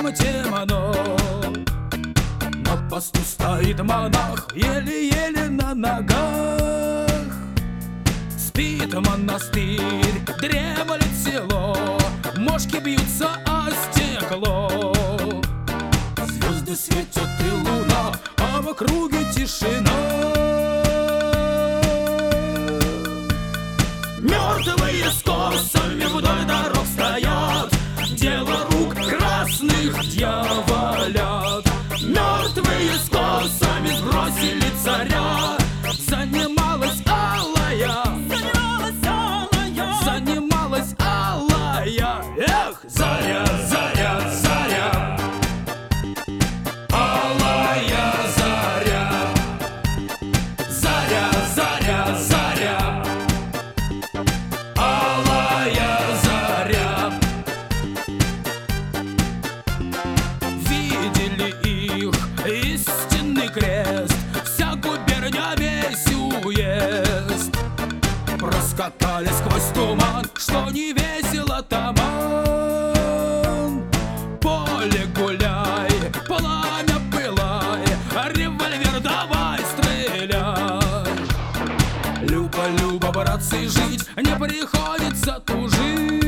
совсем темно. На посту стоит монах, еле-еле на ногах. Спит монастырь, дремлет село, мошки бьются о стекло. Звезды светят и луна, а в округе тишина. Мертвые с косами вдоль дорог стоят, дело рук красных дьяволят. Мертвые с косами сбросили царя, занималась алая, занималась алая. Эх, заря, заря, заря, алая заря, заря, заря, заря, алая заря. Видели их истинный крест, вся губерния, весь уезд. Проскакали сквозь туман, что не весело таман. Поле гуляй, пламя пылай, револьвер давай стреляй. Люба, Люба, братцы, жить не приходится тужить.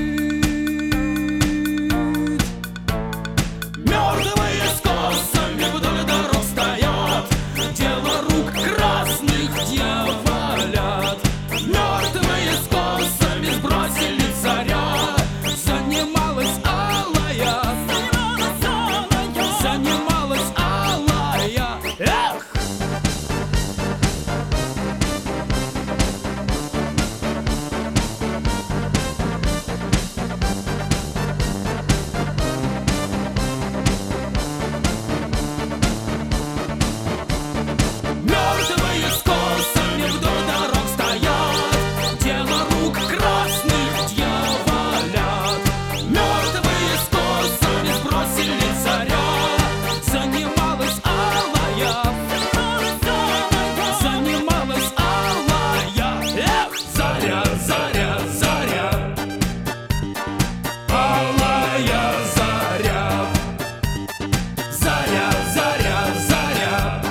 Мертвые с косами вдоль дорог стоят, дело рук красных дьяволят. Мертвые с косами сбросили царя, занималась алая, занималась алая. Эх! Мертвые с косами вдоль дорог стоят, дело рук красных дьяволят. Мертвые с косами сбросили царя, занималась алая, занималась алая. Эх, заря, заря, заря, алая заря, заря, заря, заря,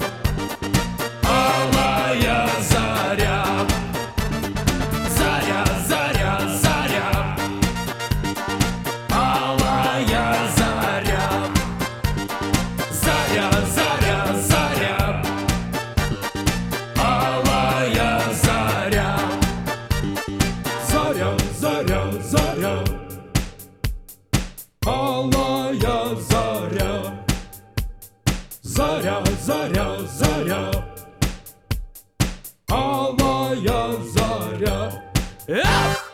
алая заря, заря, заря, заря, алая заря, заря, заря, заря, алая заря, заря, заря, заря, алая заря, заря, заря, заря, алая заря. Эх!